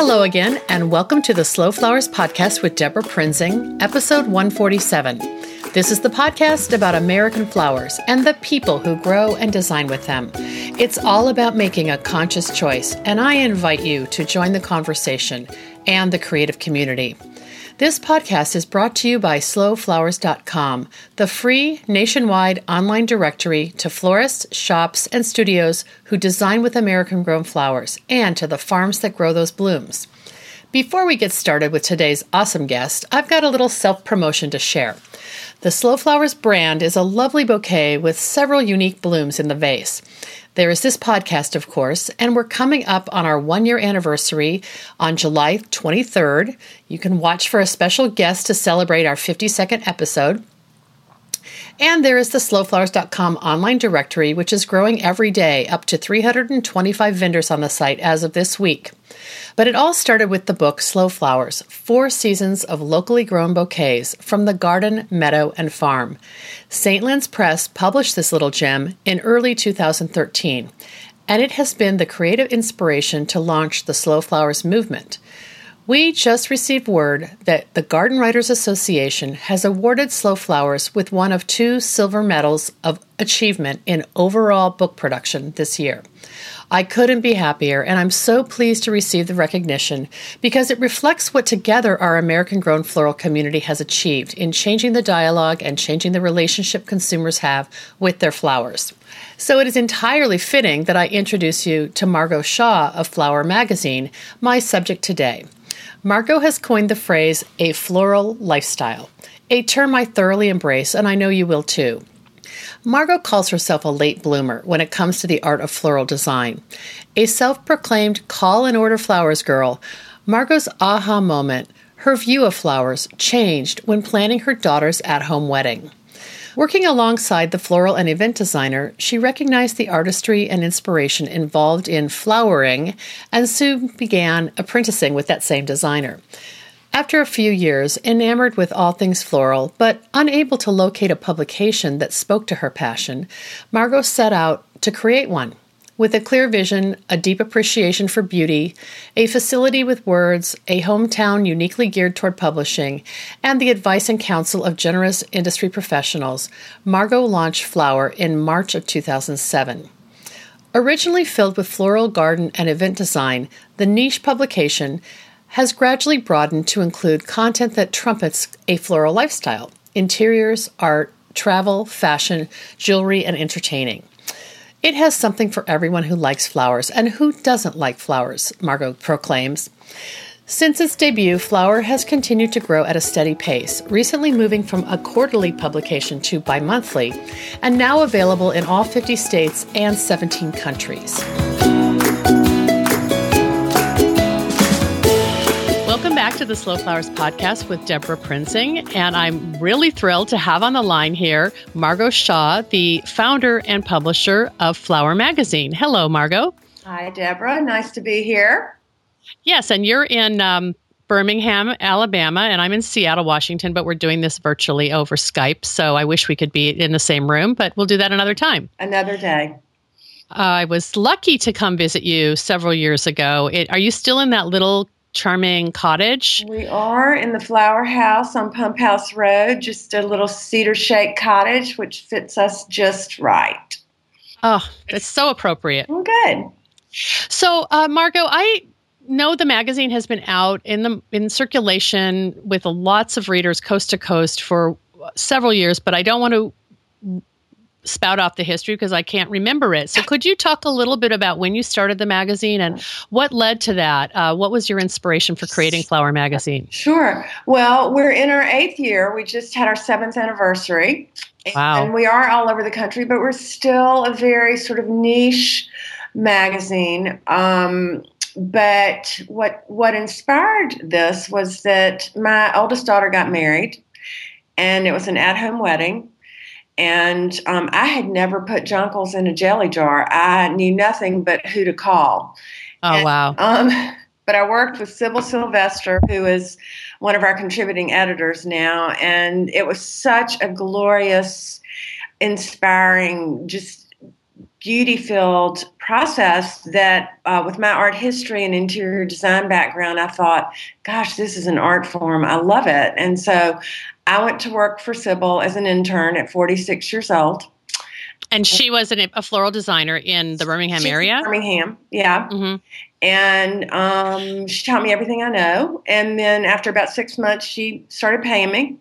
Hello again, and welcome to the Slow Flowers Podcast with Deborah Prinzing, episode 147. This is the podcast about American flowers and the people who grow and design with them. It's all about making a conscious choice, and I invite you to join the conversation and the creative community. This podcast is brought to you by slowflowers.com, the free nationwide online directory to florists, shops, and studios who design with American-grown flowers, and to the farms that grow those blooms. Before we get started with today's awesome guest, I've got a little self-promotion to share. The Slow Flowers brand is a lovely bouquet with several unique blooms in the vase. There is this podcast, of course, and we're coming up on our one-year anniversary on July 23rd. You can watch for a special guest to celebrate our 52nd episode. And there is the slowflowers.com online directory, which is growing every day, up to 325 vendors on the site as of this week. But it all started with the book Slow Flowers, 4 seasons of locally grown bouquets from the garden, meadow, and farm. St. Lenn's Press published this little gem in early 2013, and it has been the creative inspiration to launch the Slow Flowers movement. We just received word that the Garden Writers Association has awarded Slow Flowers with one of 2 silver medals of achievement in overall book production this year. I couldn't be happier, and I'm so pleased to receive the recognition because it reflects what together our American-grown floral community has achieved in changing the dialogue and changing the relationship consumers have with their flowers. So it is entirely fitting that I introduce you to Margot Shaw of Flower Magazine, my subject today. Margot has coined the phrase, a floral lifestyle, a term I thoroughly embrace, and I know you will too. Margot calls herself a late bloomer when it comes to the art of floral design. A self-proclaimed call-and-order flowers girl, Margot's aha moment, her view of flowers, changed when planning her daughter's at-home wedding. Working alongside the floral and event designer, she recognized the artistry and inspiration involved in flowering and soon began apprenticing with that same designer. After a few years, enamored with all things floral, but unable to locate a publication that spoke to her passion, Margot set out to create one. With a clear vision, a deep appreciation for beauty, a facility with words, a hometown uniquely geared toward publishing, and the advice and counsel of generous industry professionals, Margot launched Flower in March of 2007. Originally filled with floral, garden, and event design, the niche publication has gradually broadened to include content that trumpets a floral lifestyle: interiors, art, travel, fashion, jewelry, and entertaining. It has something for everyone who likes flowers, and who doesn't like flowers, Margot proclaims. Since its debut, Flower has continued to grow at a steady pace, recently moving from a quarterly publication to bi-monthly, and now available in all 50 states and 17 countries. Welcome back to the Slow Flowers Podcast with Deborah Prinzing, and I'm really thrilled to have on the line here Margot Shaw, the founder and publisher of Flower Magazine. Hello, Margot. Hi, Deborah. Nice to be here. Yes, and you're in Birmingham, Alabama, and I'm in Seattle, Washington, but we're doing this virtually over Skype, so I wish we could be in the same room, but we'll do that another time. Another day. I was lucky to come visit you several years ago. Are you still in that little charming cottage? We are in the Flower House on Pump House Road, just a little cedar-shake cottage, which fits us just right. Oh, it's so appropriate. Well, good. So, Margot, I know the magazine has been out in circulation with lots of readers coast to coast for several years, but I don't want to spout off the history because I can't remember it. So could you talk a little bit about when you started the magazine and what led to that? What was your inspiration for creating Flower Magazine? Sure. Well, we're in our 8th year. We just had our 7th anniversary. Wow. And we are all over the country, but we're still a very sort of niche magazine. But what inspired this was that my oldest daughter got married, and it was an at-home wedding. And I had never put jonquils in a jelly jar. I knew nothing but who to call. Wow. But I worked with Sybil Sylvester, who is one of our contributing editors now. And it was such a glorious, inspiring, just beauty-filled process that with my art history and interior design background, I thought, gosh, this is an art form. I love it. And so I went to work for Sybil as an intern at 46 years old. And she was a floral designer in the Birmingham area? Birmingham, yeah. Mm-hmm. And she taught me everything I know. And then after about 6 months, she started paying me.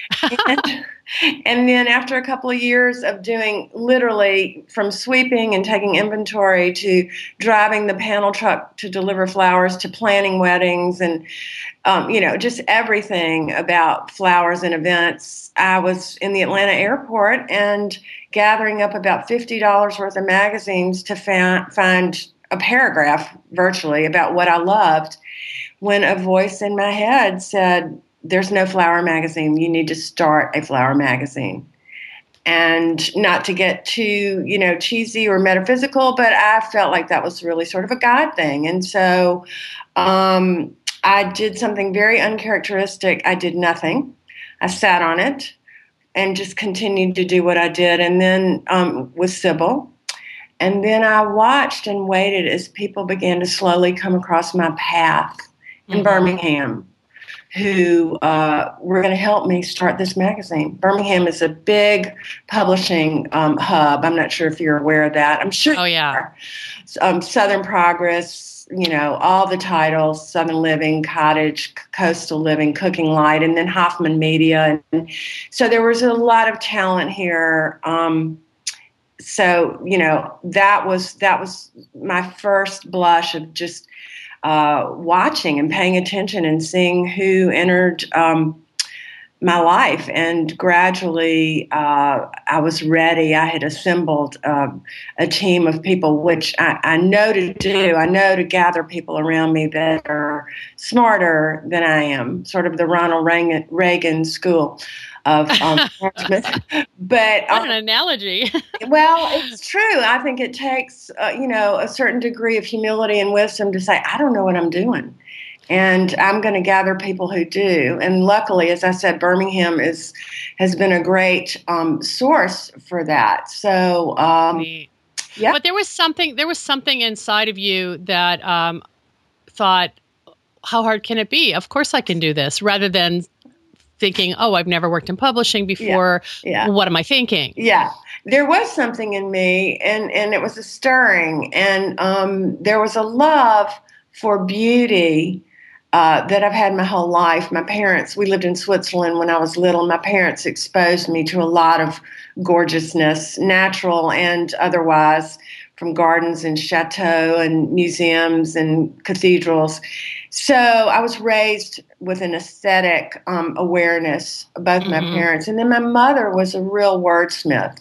And then after a couple of years of doing literally from sweeping and taking inventory to driving the panel truck to deliver flowers to planning weddings and, just everything about flowers and events, I was in the Atlanta airport and gathering up about $50 worth of magazines to find a paragraph virtually about what I loved when a voice in my head said, there's no flower magazine. You need to start a flower magazine. And not to get too, cheesy or metaphysical, but I felt like that was really sort of a God thing. And so I did something very uncharacteristic. I did nothing. I sat on it and just continued to do what I did. And then with Sybil. And then I watched and waited as people began to slowly come across my path in Birmingham, who were going to help me start this magazine. Birmingham is a big publishing hub. I'm not sure if you're aware of that. I'm sure you are. Southern Progress, all the titles, Southern Living, Cottage, Coastal Living, Cooking Light, and then Hoffman Media. And so there was a lot of talent here. So, that was my first blush of just watching and paying attention and seeing who entered my life. And gradually I was ready. I had assembled a team of people, which I know to do. I know to gather people around me that are smarter than I am, sort of the Ronald Reagan school of management. But what an analogy. Well, it's true. I think it takes, a certain degree of humility and wisdom to say, I don't know what I'm doing. And I'm going to gather people who do. And luckily, as I said, Birmingham has been a great source for that. So, yeah. But there was something inside of you that thought, how hard can it be? Of course I can do this, rather than thinking, oh, I've never worked in publishing before. Yeah. What am I thinking? Yeah. There was something in me, and it was a stirring. And there was a love for beauty that I've had my whole life. My parents, we lived in Switzerland when I was little. My parents exposed me to a lot of gorgeousness, natural and otherwise, from gardens and chateaux and museums and cathedrals. So I was raised with an aesthetic awareness, both my parents. And then my mother was a real wordsmith.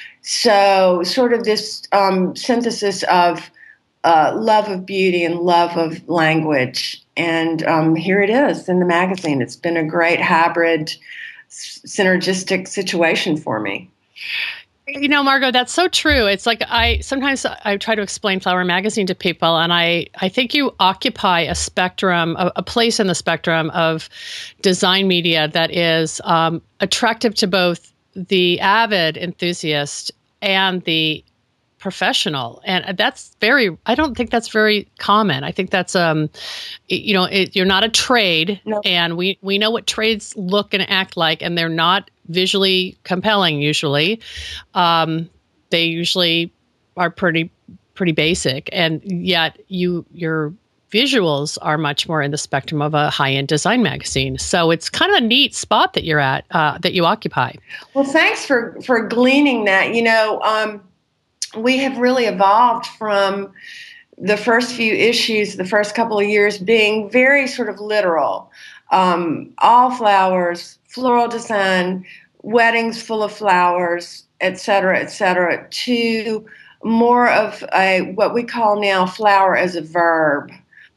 So sort of this synthesis of love of beauty and love of language. And here it is in the magazine. It's been a great hybrid, synergistic situation for me. Margot, that's so true. It's like sometimes I try to explain Flower Magazine to people, and I think you occupy a spectrum, a place in the spectrum of design media that is attractive to both the avid enthusiast and the professional. And I don't think that's very common. I think that's, you're not a trade. No. And we know what trades look and act like, and they're not visually compelling usually. They usually are pretty basic. And yet your visuals are much more in the spectrum of a high-end design magazine. So it's kind of a neat spot that you're at, that you occupy. Well, thanks for gleaning that. We have really evolved from the first few issues, the first couple of years being very sort of literal. All flowers, floral design, weddings full of flowers, et cetera, to more of what we call now flower as a verb.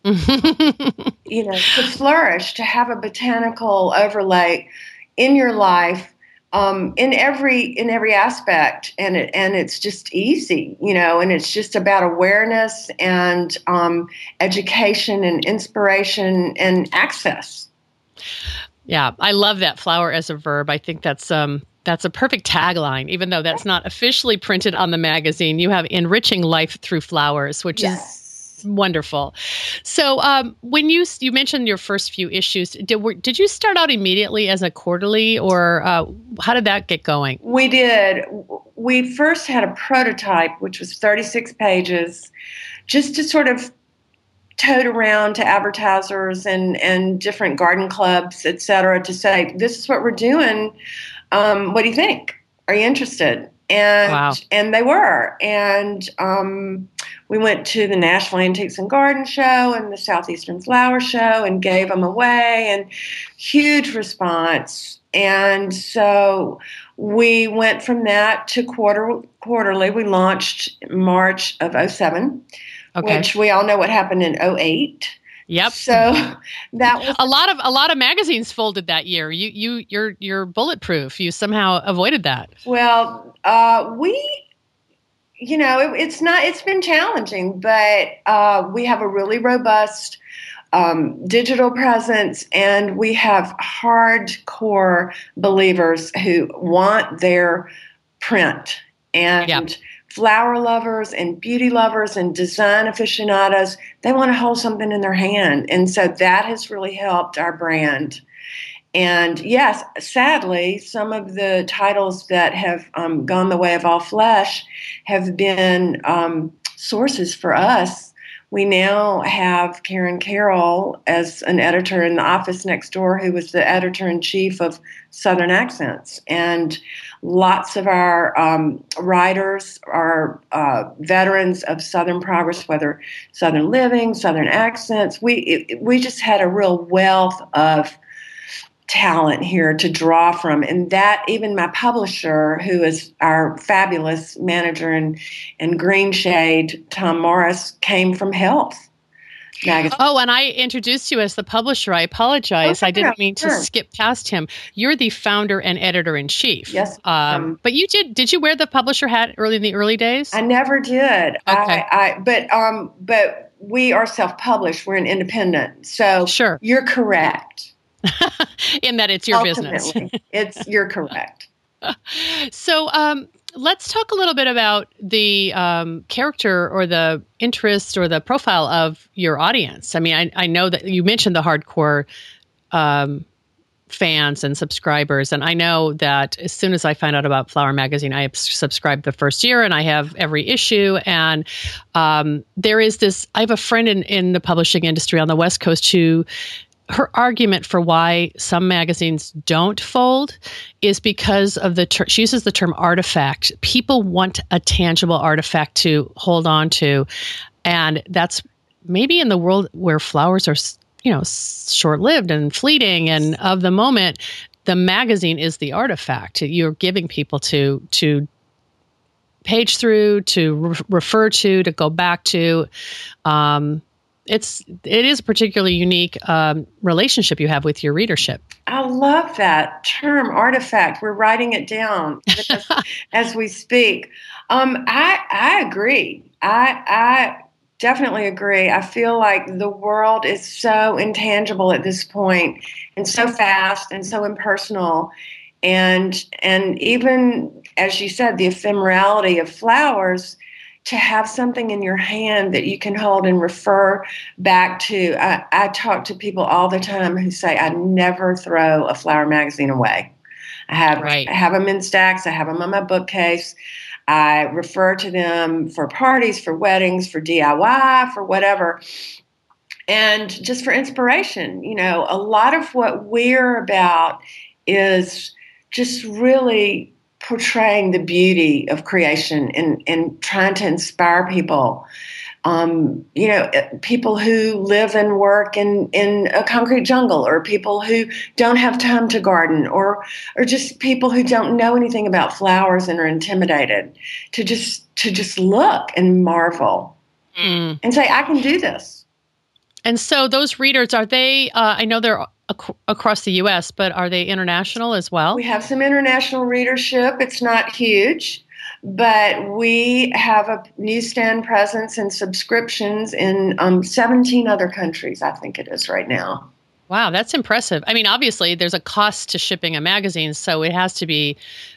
To flourish, to have a botanical overlay in your life, in every aspect, and it's just easy, and it's just about awareness and education and inspiration and access. Yeah, I love that, flower as a verb. I think that's That's a perfect tagline, even though that's not officially printed on the magazine. You have Enriching Life Through Flowers, which is wonderful. So when you mentioned your first few issues, did you start out immediately as a quarterly, or how did that get going? We did. We first had a prototype, which was 36 pages, just to sort of tote around to advertisers and different garden clubs, et cetera, to say, this is what we're doing. What do you think? Are you interested? And wow. And they were. And we went to the National Antiques and Garden Show and the Southeastern Flower Show and gave them away, and huge response. And so we went from that to quarterly. We launched March of 2007, which we all know what happened in 2008. Yep. So that was a lot of magazines folded that year. You're bulletproof. You somehow avoided that. Well, it's been challenging, but we have a really robust digital presence, and we have hardcore believers who want their print, and flower lovers and beauty lovers and design aficionados, they want to hold something in their hand. And so that has really helped our brand. And yes, sadly, some of the titles that have gone the way of All Flesh have been sources for us. We now have Karen Carroll as an editor in the office next door, who was the editor-in-chief of Southern Accents. And lots of our writers are veterans of Southern Progress, whether Southern Living, Southern Accents. We just had a real wealth of talent here to draw from. And that, even my publisher, who is our fabulous manager in Green Shade, Tom Morris, came from Health magazine. Oh, and I introduced you as the publisher. I apologize. I didn't mean to skip past him. You're the founder and editor-in-chief. Yes. But you did you wear the publisher hat in the early days? I never did. Okay. But we are self-published. We're an independent. So sure. You're correct. In that it's your business. You're correct. So let's talk a little bit about the character or the interest or the profile of your audience. I mean, I know that you mentioned the hardcore fans and subscribers, and I know that as soon as I find out about Flower Magazine, I subscribed the first year, and I have every issue. And there is this. I have a friend in the publishing industry on the West Coast who. Her argument for why some magazines don't fold is because of she uses the term artifact. People want a tangible artifact to hold on to. And that's maybe in the world where flowers are, short-lived and fleeting and of the moment, the magazine is the artifact. You're giving people to page through, to refer to go back to. It is a particularly unique relationship you have with your readership. I love that term, artifact. We're writing it down as we speak. I agree. I definitely agree. I feel like the world is so intangible at this point, and so fast, and so impersonal, and even as you said, the ephemerality of flowers. To have something in your hand that you can hold and refer back to. I talk to people all the time who say, I never throw a flower magazine away. I have them in stacks. I have them on my bookcase. I refer to them for parties, for weddings, for DIY, for whatever. And just for inspiration. A lot of what we're about is just really portraying the beauty of creation and trying to inspire people. People who live and work in a concrete jungle, or people who don't have time to garden, or just people who don't know anything about flowers and are intimidated to just look and marvel and say, I can do this. And so those readers, are they, I know they're across the U.S., but are they international as well? We have some international readership. It's not huge, but we have a newsstand presence and subscriptions in 17 other countries, I think it is right now. Wow, that's impressive. I mean, obviously, there's a cost to shipping a magazine, so it has to be,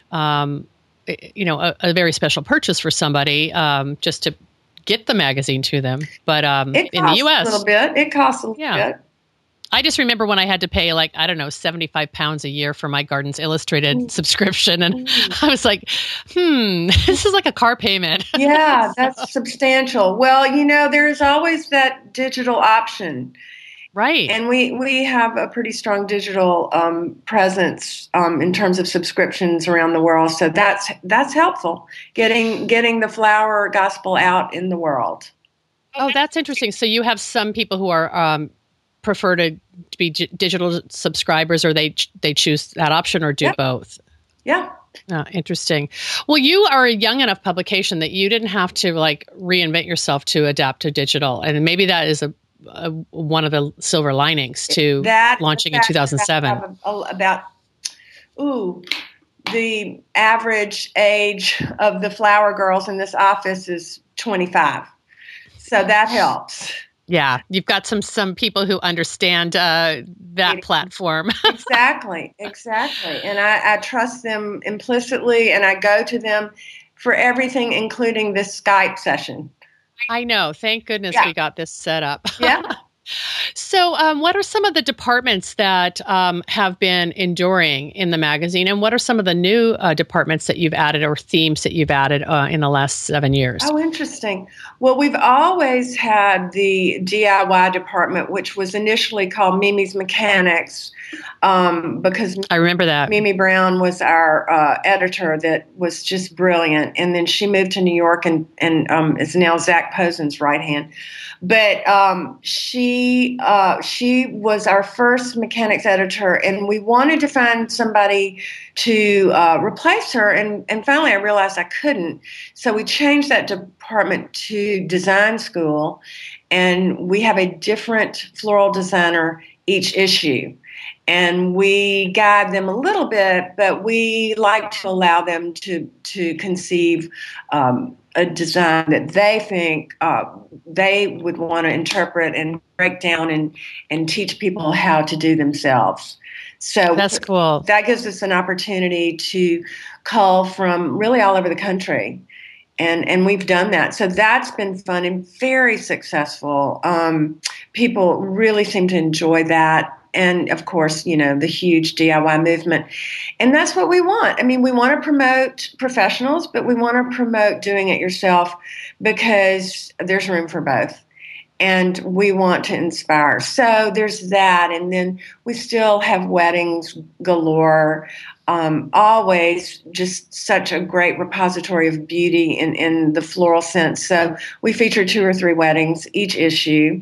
a very special purchase for somebody just to get the magazine to them. But in the U.S., a little bit. It costs a little bit. I just remember when I had to pay £75 a year for my Gardens Illustrated subscription. And I was like, this is like a car payment. Yeah, that's substantial. Well, there's always that digital option. Right. And we have a pretty strong digital presence in terms of subscriptions around the world. So that's helpful, getting the flower gospel out in the world. Oh, that's interesting. So you have some people who are prefer to be digital subscribers, or they choose that option, or do both? Yeah. Interesting. Well, you are a young enough publication that you didn't have to reinvent yourself to adapt to digital. And maybe that is one of the silver linings to launching in 2007. The average age of the flower girls in this office is 25. So that helps. Yeah, you've got some people who understand that platform. Exactly. And I trust them implicitly, and I go to them for everything, including this Skype session. I know. Thank goodness we got this set up. Yeah. So what are some of the departments that have been enduring in the magazine, and what are some of the new departments that you've added, or themes that you've added in the last 7 years? Oh, interesting. Well, we've always had the DIY department, which was initially called Mimi's Mechanics, because I remember that Mimi Brown was our editor that was just brilliant. And then she moved to New York and is now Zach Posen's right hand. But she was our first mechanics editor, and we wanted to find somebody to replace her. And finally, I realized I couldn't. So we changed that department to design school, and we have a different floral designer each issue. And we guide them a little bit, but we like to allow them to conceive a design that they think they would want to interpret and break down and teach people how to do themselves. So that's cool. That gives us an opportunity to cull from really all over the country. And we've done that. So that's been fun and very successful. People really seem to enjoy that. And, of course, the huge DIY movement. And that's what we want. I mean, we want to promote professionals, but we want to promote doing it yourself, because there's room for both. And we want to inspire. So there's that. And then we still have weddings galore. Always just such a great repository of beauty in the floral sense. So we feature 2 or 3 weddings each issue.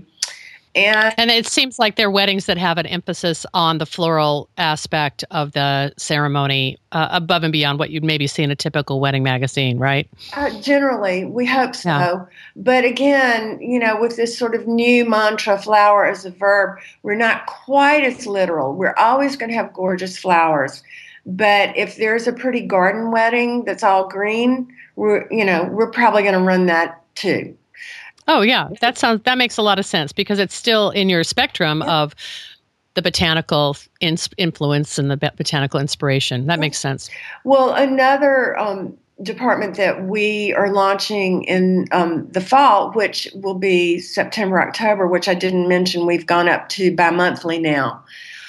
And it seems like they're weddings that have an emphasis on the floral aspect of the ceremony above and beyond what you'd maybe see in a typical wedding magazine, right? Generally, we hope so. Yeah. But again, with this sort of new mantra, flower as a verb, we're not quite as literal. We're always going to have gorgeous flowers. But if there's a pretty garden wedding that's all green, we're probably going to run that too. Oh, yeah. That makes a lot of sense, because it's still in your spectrum of the botanical influence and the botanical inspiration. That makes sense. Well, another department that we are launching in the fall, which will be September, October, which I didn't mention, we've gone up to bi-monthly now.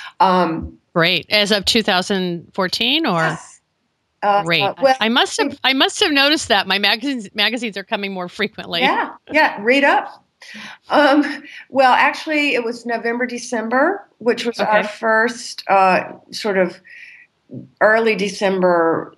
Great. As of 2014 or? Yes. Great. Well, I must have noticed that my magazines are coming more frequently. Yeah. Read up. Well, actually, it was November, December, which was our first sort of early December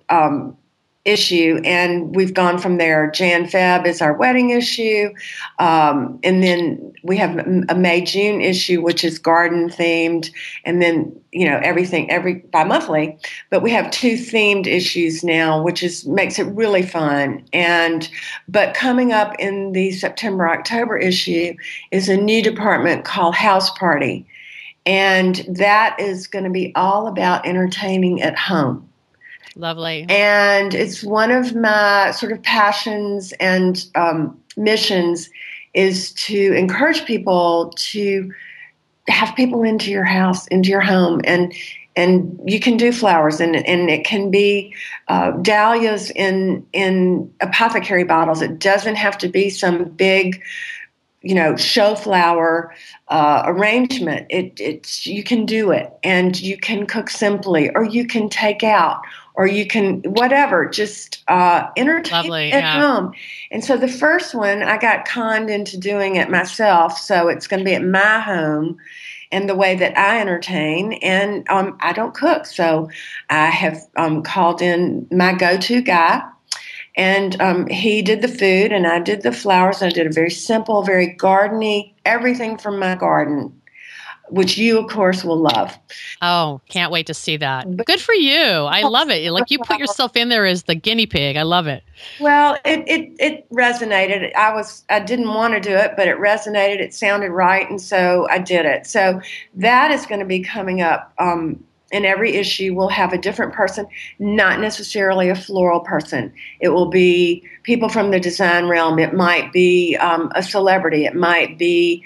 issue, and we've gone from there. Jan Feb is our wedding issue, and then we have a May-June issue, which is garden themed, and then everything every bi-monthly. But we have 2 themed issues now, which makes it really fun. But coming up in the September-October issue is a new department called House Party, and that is going to be all about entertaining at home. Lovely. And it's one of my sort of passions and missions is to encourage people to have people into your house, into your home, and you can do flowers, and it can be dahlias in apothecary bottles. It doesn't have to be some big, show flower arrangement. It's you can do it, and you can cook simply, or you can take out, or you can whatever, just entertain at home. And so the first one, I got conned into doing it myself, so it's going to be at my home and the way that I entertain. And I don't cook, so I have called in my go-to guy, and he did the food, and I did the flowers. I did a very simple, very gardeny, everything from my garden, which you, of course, will love. Oh, can't wait to see that. Good for you. I love it. Like, you put yourself in there as the guinea pig. I love it. Well, it resonated. I didn't want to do it, but it resonated. It sounded right, and so I did it. So that is going to be coming up. In every issue, we'll have a different person, not necessarily a floral person. It will be people from the design realm. It might be a celebrity. It might be,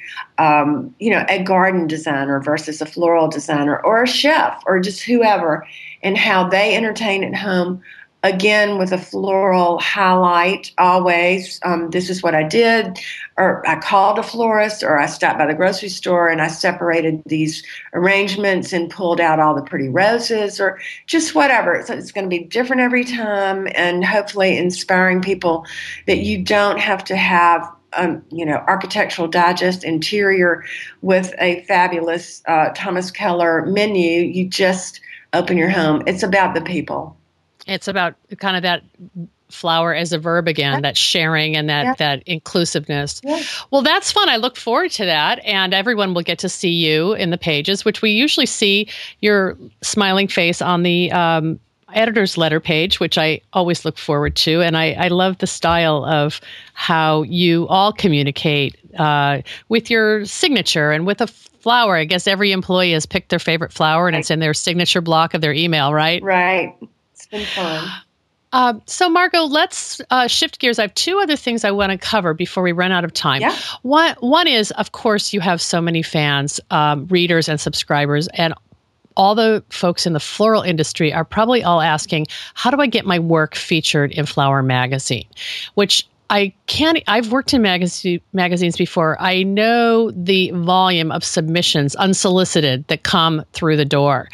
a garden designer versus a floral designer, or a chef, or just whoever, and how they entertain at home. Again, with a floral highlight, always. This is what I did, or I called a florist, or I stopped by the grocery store and I separated these arrangements and pulled out all the pretty roses, or just whatever. So it's going to be different every time, and hopefully inspiring people that you don't have to have Architectural Digest interior with a fabulous Thomas Keller menu. You just open your home. It's about the people. It's about kind of that flower as a verb again, that sharing and that inclusiveness. Yeah. Well, that's fun. I look forward to that. And everyone will get to see you in the pages, which we usually see your smiling face on the editor's letter page, which I always look forward to. And I love the style of how you all communicate with your signature and with a flower. I guess every employee has picked their favorite flower, and it's in their signature block of their email, right? Right. It's been fun. So, Margot, let's shift gears. I have two other things I want to cover before we run out of time. Yeah. One is, of course, you have so many fans, readers, and subscribers, and all the folks in the floral industry are probably all asking, how do I get my work featured in Flower Magazine? Which I've worked in magazines before. I know the volume of submissions, unsolicited, that come through the door.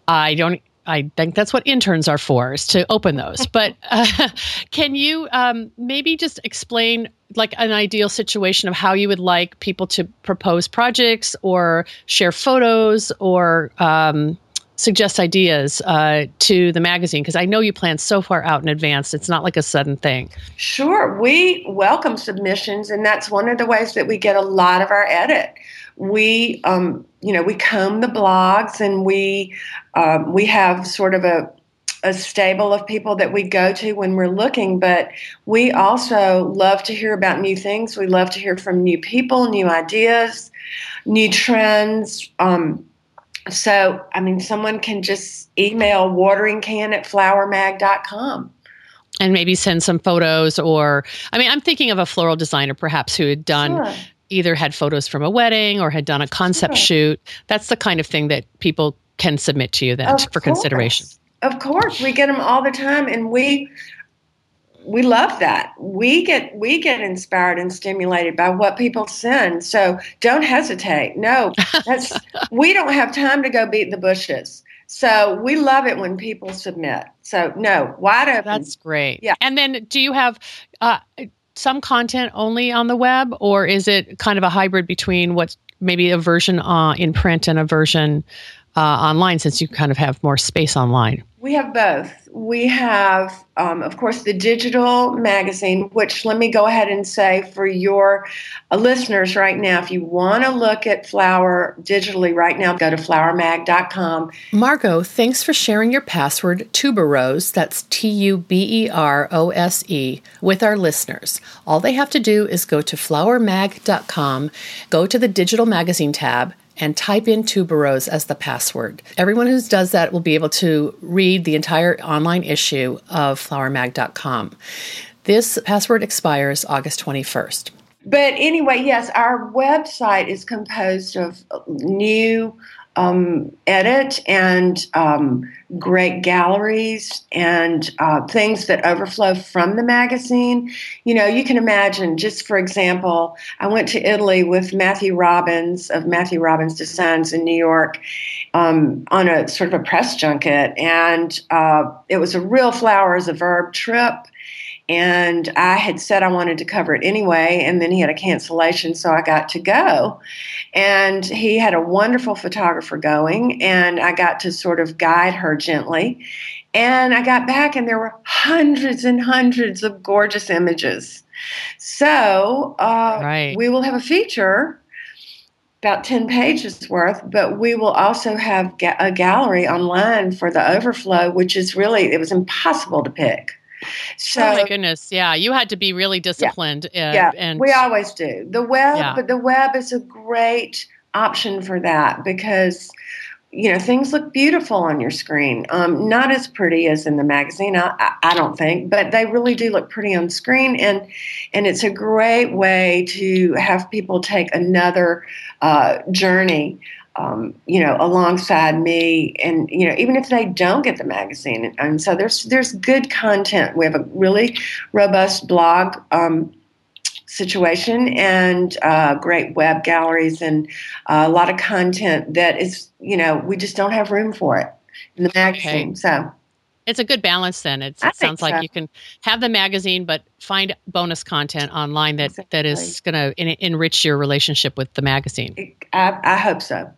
I think that's what interns are for, is to open those. But can you maybe just explain like an ideal situation of how you would like people to propose projects or share photos or suggest ideas to the magazine? Because I know you plan so far out in advance. It's not like a sudden thing. Sure. We welcome submissions, and that's one of the ways that we get a lot of our edit. We, we comb the blogs, and we have sort of a stable of people that we go to when we're looking, but we also love to hear about new things. We love to hear from new people, new ideas, new trends. So, someone can just email wateringcan@flowermag.com. And maybe send some photos, or, I'm thinking of a floral designer perhaps who had done... Sure. Either had photos from a wedding or had done a concept shoot. That's the kind of thing that people can submit to you then for consideration. Of course. We get them all the time, and we love that. We get inspired and stimulated by what people send. So don't hesitate. No, we don't have time to go beat the bushes. So we love it when people submit. So no, wide open. That's great. Yeah. And then do you have... some content only on the web, or is it kind of a hybrid between what's maybe a version in print and a version online, since you kind of have more space online? We have both. We have, of course, the digital magazine, which let me go ahead and say for your listeners right now, if you want to look at flower digitally right now, go to flowermag.com. Margot, thanks for sharing your password, Tuberose, that's TUBEROSE, with our listeners. All they have to do is go to flowermag.com, go to the digital magazine tab, and type in Tuberose as the password. Everyone who does that will be able to read the entire online issue of flowermag.com. This password expires August 21st. But anyway, yes, our website is composed of new edit and great galleries and things that overflow from the magazine. You know, you can imagine, just for example, I went to Italy with Matthew Robbins of Matthew Robbins Designs in New York on a sort of a press junket, and it was a real flower as a verb trip. And I had said I wanted to cover it anyway, and then he had a cancellation, so I got to go. And he had a wonderful photographer going, and I got to sort of guide her gently. And I got back, and there were hundreds and hundreds of gorgeous images. So we will have a feature, about 10 pages worth, but we will also have a gallery online for the overflow, which is really, it was impossible to pick. So, oh my goodness. Yeah. You had to be really disciplined. And we always do. The web, but the web is a great option for that because, you know, things look beautiful on your screen. Not as pretty as in the magazine, I don't think, but they really do look pretty on screen. And it's a great way to have people take another journey you know, alongside me, and you know, even if they don't get the magazine, and so there's good content. We have a really robust blog situation and great web galleries and a lot of content that is, you know, we just don't have room for it in the magazine. Okay. So it's a good balance then. It sounds like you can have the magazine, but find bonus content online that is going to enrich your relationship with the magazine. I hope so.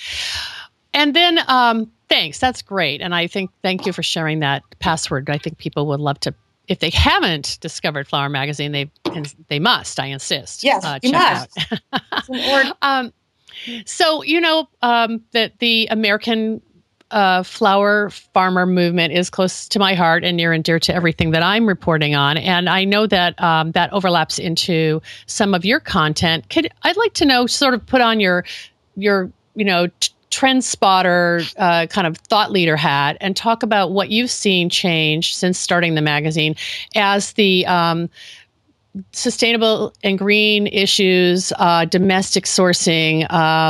And then, thanks. That's great. And thank you for sharing that password. I think people would love to, if they haven't discovered Flower Magazine, they must, I insist. Yes, you must. Out. So, you know, that the American flower farmer movement is close to my heart and near and dear to everything that I'm reporting on. And I know that that overlaps into some of your content. I'd like to know, sort of put on your you know, trend spotter kind of thought leader hat and talk about what you've seen change since starting the magazine as the sustainable and green issues, domestic sourcing,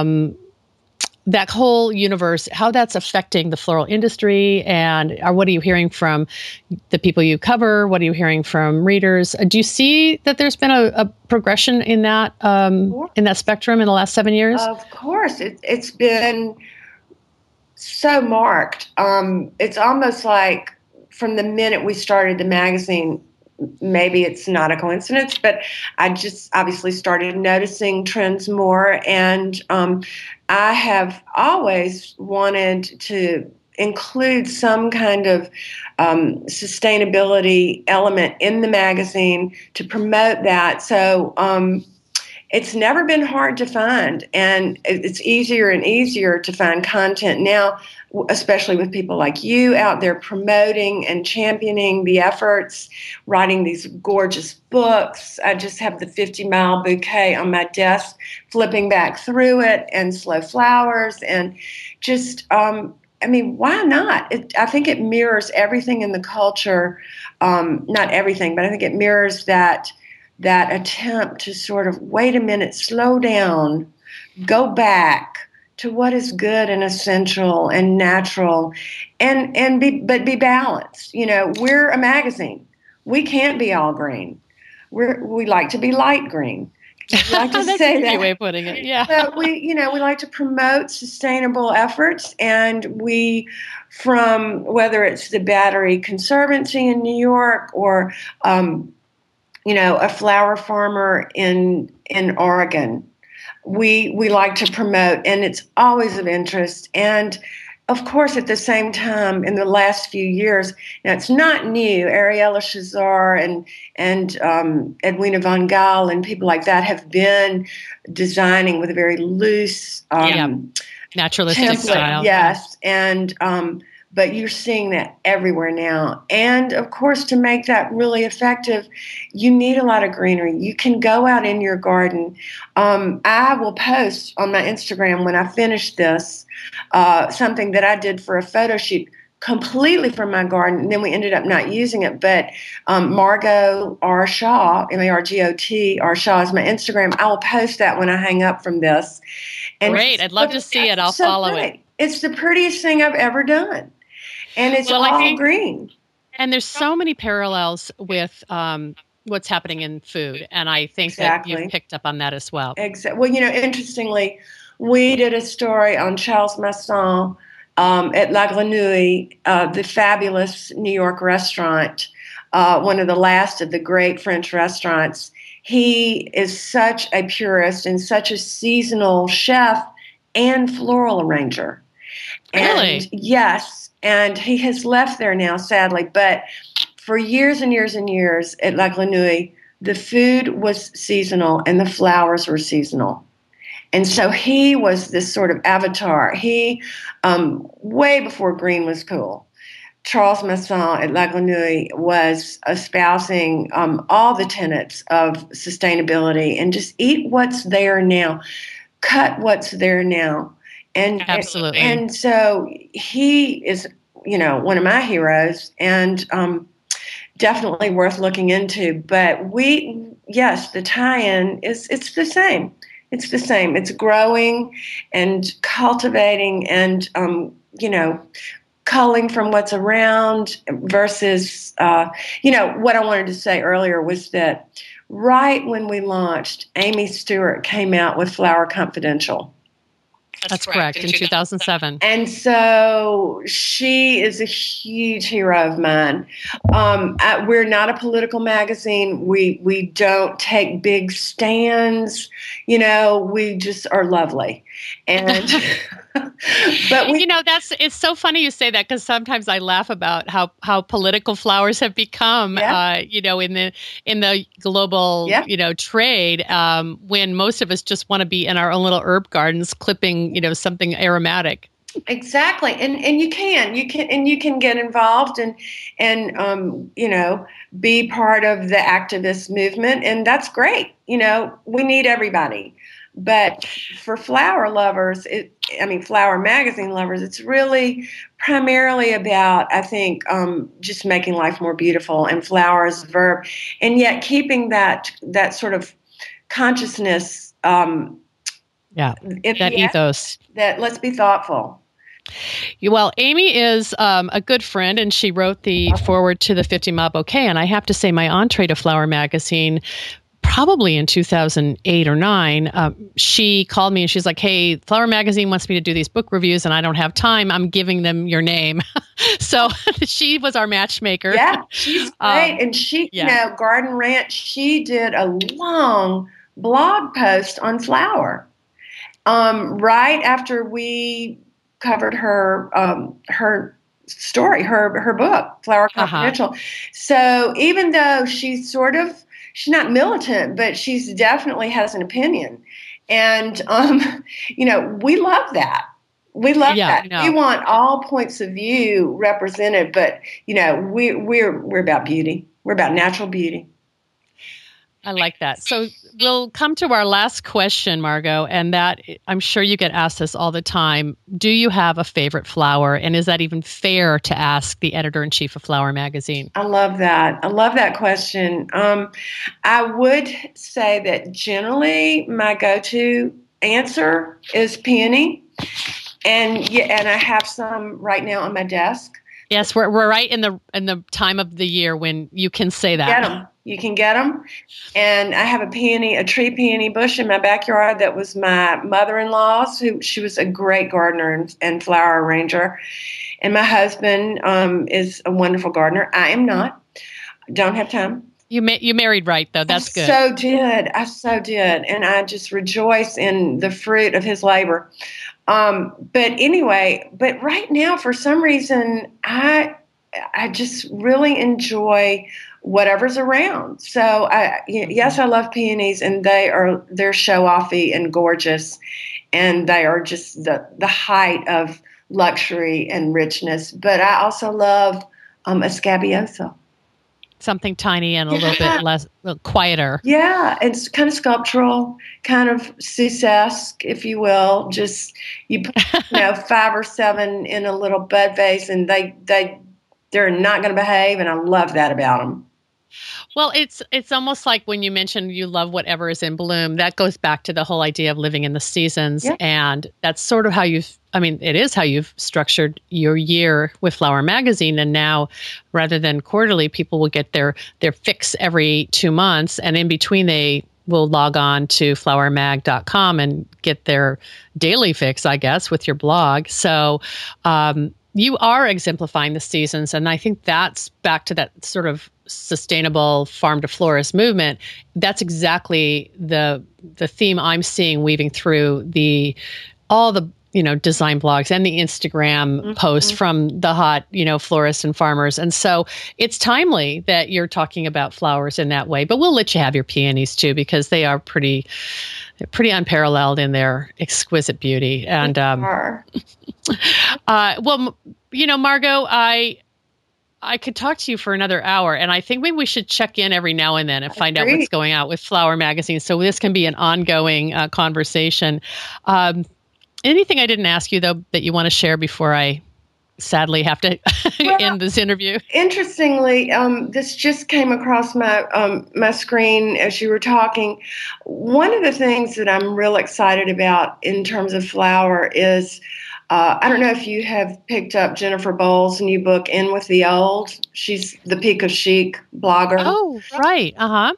that whole universe, how that's affecting the floral industry, and what are you hearing from the people you cover? What are you hearing from readers? Do you see that there's been a progression in that spectrum in the last 7 years? Of course, it's been so marked. It's almost like from the minute we started the magazine. Maybe it's not a coincidence, but I just obviously started noticing trends more. And I have always wanted to include some kind of sustainability element in the magazine to promote that. So it's never been hard to find, and it's easier and easier to find content now, especially with people like you out there promoting and championing the efforts, writing these gorgeous books. I just have the 50-Mile Bouquet on my desk, flipping back through it, and Slow Flowers, and just, I mean, why not? I think it mirrors everything in the culture, not everything, but I think it mirrors that attempt to sort of, wait a minute, slow down, go back to what is good and essential and natural, and be balanced. You know, we're a magazine. We can't be all green. We like to be light green. We like to That's say a that. great way of putting it. Yeah. But we like to promote sustainable efforts, and from whether it's the Battery Conservancy in New York or a flower farmer in Oregon, we like to promote, and it's always of interest. And of course, at the same time, in the last few years, now it's not new. Ariella Shazar and Edwina von Gaal and people like that have been designing with a very loose naturalistic template, style. yes, and but you're seeing that everywhere now. And of course, to make that really effective, you need a lot of greenery. You can go out in your garden. I will post on my Instagram when I finish this something that I did for a photo shoot completely from my garden, and then we ended up not using it. But Margot R. Shaw, Margot R. Shaw is my Instagram. I will post that when I hang up from this. And great. I'd love to see it. I'll follow it. It's the prettiest thing I've ever done. And it's all green. And there's so many parallels with what's happening in food. And I think that you've picked up on that as well. Exactly. Well, interestingly, we did a story on Charles Masson at La Grenouille, the fabulous New York restaurant, one of the last of the great French restaurants. He is such a purist and such a seasonal chef and floral arranger. Really? And yes. And he has left there now, sadly. But for years and years and years at La Grenouille, the food was seasonal and the flowers were seasonal. And so he was this sort of avatar. He, way before green was cool, Charles Masson at La Grenouille was espousing all the tenets of sustainability and just eat what's there now, cut what's there now. And absolutely. And so he is, one of my heroes and definitely worth looking into. But the tie-in it's the same. It's the same. It's growing and cultivating and, culling from what's around versus, what I wanted to say earlier was that right when we launched, Amy Stewart came out with Flower Confidential. That's correct, in 2007. And so she is a huge hero of mine. We're not a political magazine. We don't take big stands. We just are lovely. And but it's so funny you say that because sometimes I laugh about how political flowers have become, in the global, trade, when most of us just want to be in our own little herb gardens clipping, something aromatic. Exactly. And you can get involved and be part of the activist movement. And that's great. We need everybody. But for flower lovers, flower magazine lovers, it's really primarily about, I think, just making life more beautiful and flowers, verb, and yet keeping that sort of consciousness. That ethos. That let's be thoughtful. Well, Amy is a good friend, and she wrote the foreword to the 50 Mile Bouquet. And I have to say, my entree to Flower Magazine, probably in 2008 or 9, she called me and she's like, hey, Flower Magazine wants me to do these book reviews and I don't have time. I'm giving them your name. So she was our matchmaker. Yeah, she's great. And she, Garden Ranch, she did a long blog post on flower right after we covered her story, her book, Flower Confidential. So even though she's not militant, but she's definitely has an opinion. And, we love that. We love that. No. We want all points of view represented, but, we're about beauty. We're about natural beauty. I like that. So we'll come to our last question, Margot, and that I'm sure you get asked this all the time. Do you have a favorite flower? And is that even fair to ask the editor-in-chief of Flower Magazine? I love that. I love that question. I would say that generally my go-to answer is peony. And I have some right now on my desk. Yes, we're right in the time of the year when you can say that. You can get them. And I have a tree peony bush in my backyard that was my mother-in-law's. She was a great gardener and flower arranger. And my husband is a wonderful gardener. I am not. Don't have time. You married right, though. That's good. I so did. And I just rejoice in the fruit of his labor. But right now, for some reason, I just really enjoy whatever's around. So yes, I love peonies, and they're show-offy and gorgeous, and they are just the height of luxury and richness. But I also love a scabiosa. something tiny and a little bit less quieter. Yeah, it's kind of sculptural, kind of Seuss-esque, if you will. Just you put 5 or 7 in a little bud vase, and they're not going to behave, and I love that about them. Well, it's almost like when you mentioned you love whatever is in bloom, that goes back to the whole idea of living in the seasons. Yeah. And that's sort of how it is how you've structured your year with Flower Magazine. And now, rather than quarterly, people will get their fix every 2 months. And in between, they will log on to flowermag.com and get their daily fix, I guess, with your blog. So, you are exemplifying the seasons. And I think that's back to that sort of sustainable farm to florist movement. That's exactly the theme I'm seeing weaving through all the design blogs and the Instagram posts from the hot, florists and farmers. And so it's timely that you're talking about flowers in that way, but we'll let you have your peonies too, because they are pretty unparalleled in their exquisite beauty. And, well, Margot, I could talk to you for another hour, and I think maybe we should check in every now and then and find out what's going out with Flower Magazine. So this can be an ongoing conversation. Anything I didn't ask you, though, that you want to share before I sadly have to end this interview? Interestingly, this just came across my screen as you were talking. One of the things that I'm real excited about in terms of flower is, I don't know if you have picked up Jennifer Bowles' new book, In with the Old. She's the Peak of Chic blogger. Oh, right. Uh-huh.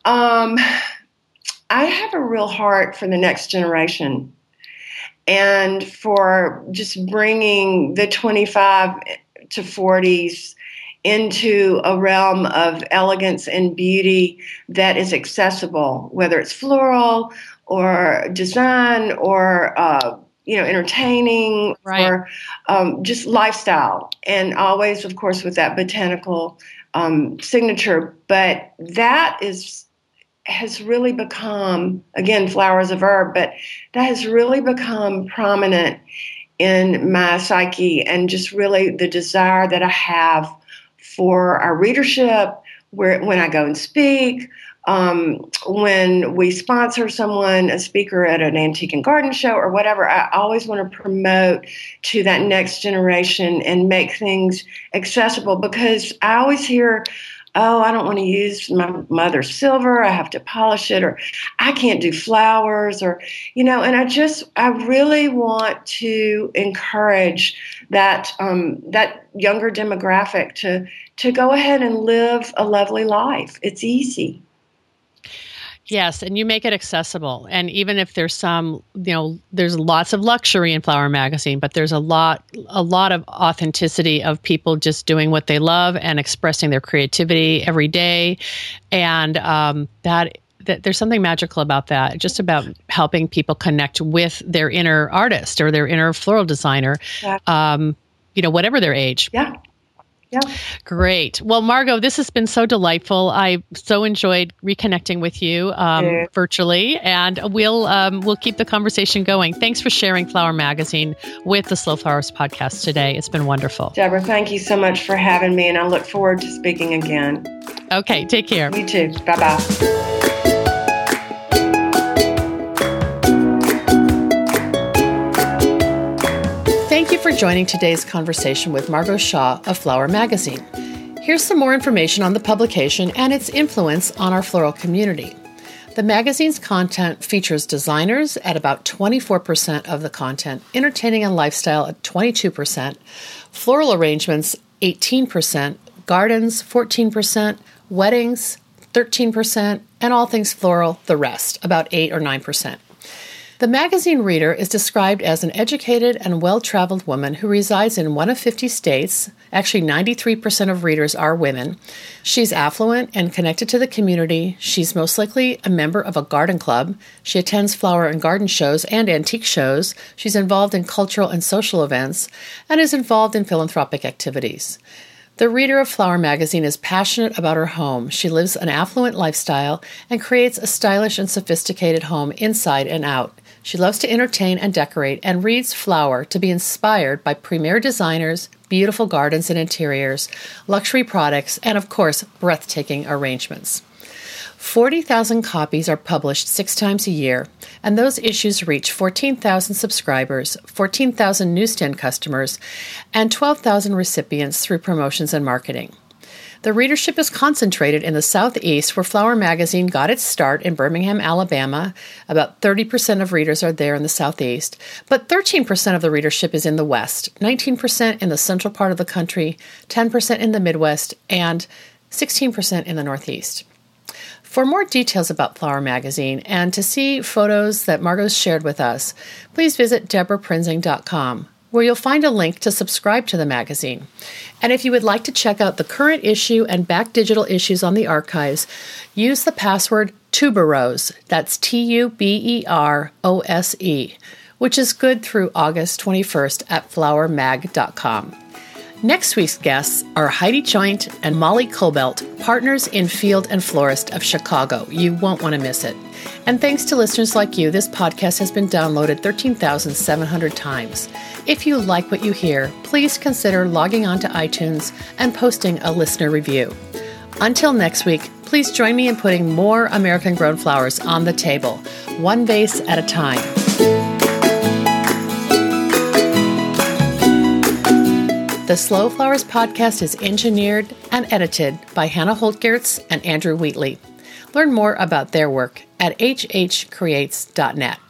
I have a real heart for the next generation and for just bringing the 25 to 40s into a realm of elegance and beauty that is accessible, whether it's floral or design or entertaining, right, or just lifestyle, and always, of course, with that botanical signature. But that has really become, again, flower is a verb, but that has really become prominent in my psyche, and just really the desire that I have for our readership, when I go and speak, when we sponsor someone, a speaker at an antique and garden show or whatever, I always want to promote to that next generation and make things accessible, because I always hear, oh, I don't want to use my mother's silver, I have to polish it, or I can't do flowers, or, and I really want to encourage that younger demographic to go ahead and live a lovely life. It's easy. Yes, and you make it accessible. And even if there's there's lots of luxury in Flower Magazine, but there's a lot of authenticity of people just doing what they love and expressing their creativity every day. And that there's something magical about that, just about helping people connect with their inner artist or their inner floral designer, whatever their age. Yeah. Yeah. Great. Well, Margot, this has been so delightful. I so enjoyed reconnecting with you virtually, and we'll keep the conversation going. Thanks for sharing Flower Magazine with the Slow Flowers podcast today. It's been wonderful. Deborah, thank you so much for having me, and I look forward to speaking again. Okay, take care. You too. Bye-bye. Thank you for joining today's conversation with Margot Shaw of Flower Magazine. Here's some more information on the publication and its influence on our floral community. The magazine's content features designers at about 24% of the content, entertaining and lifestyle at 22%, floral arrangements 18%, gardens 14%, weddings 13%, and all things floral the rest, about 8 or 9%. The magazine reader is described as an educated and well-traveled woman who resides in one of 50 states. Actually, 93% of readers are women. She's affluent and connected to the community. She's most likely a member of a garden club. She attends flower and garden shows and antique shows. She's involved in cultural and social events and is involved in philanthropic activities. The reader of Flower Magazine is passionate about her home. She lives an affluent lifestyle and creates a stylish and sophisticated home inside and out. She loves to entertain and decorate and reads Flower to be inspired by premier designers, beautiful gardens and interiors, luxury products, and of course, breathtaking arrangements. 40,000 copies are published 6 times a year, and those issues reach 14,000 subscribers, 14,000 newsstand customers, and 12,000 recipients through promotions and marketing. The readership is concentrated in the Southeast, where Flower Magazine got its start in Birmingham, Alabama. About 30% of readers are there in the Southeast, but 13% of the readership is in the West, 19% in the central part of the country, 10% in the Midwest, and 16% in the Northeast. For more details about Flower Magazine and to see photos that Margot shared with us, please visit deborahprinzing.com, where you'll find a link to subscribe to the magazine. And if you would like to check out the current issue and back digital issues on the archives, use the password Tuberose, that's TUBEROSE, which is good through August 21st at flowermag.com. Next week's guests are Heidi Joint and Molly Cobelt, partners in Field and Florist of Chicago. You won't want to miss it. And thanks to listeners like you, this podcast has been downloaded 13,700 times. If you like what you hear, please consider logging on to iTunes and posting a listener review. Until next week, please join me in putting more American-grown flowers on the table, one vase at a time. The Slow Flowers podcast is engineered and edited by Hannah Holtgertz and Andrew Wheatley. Learn more about their work at hhcreates.net.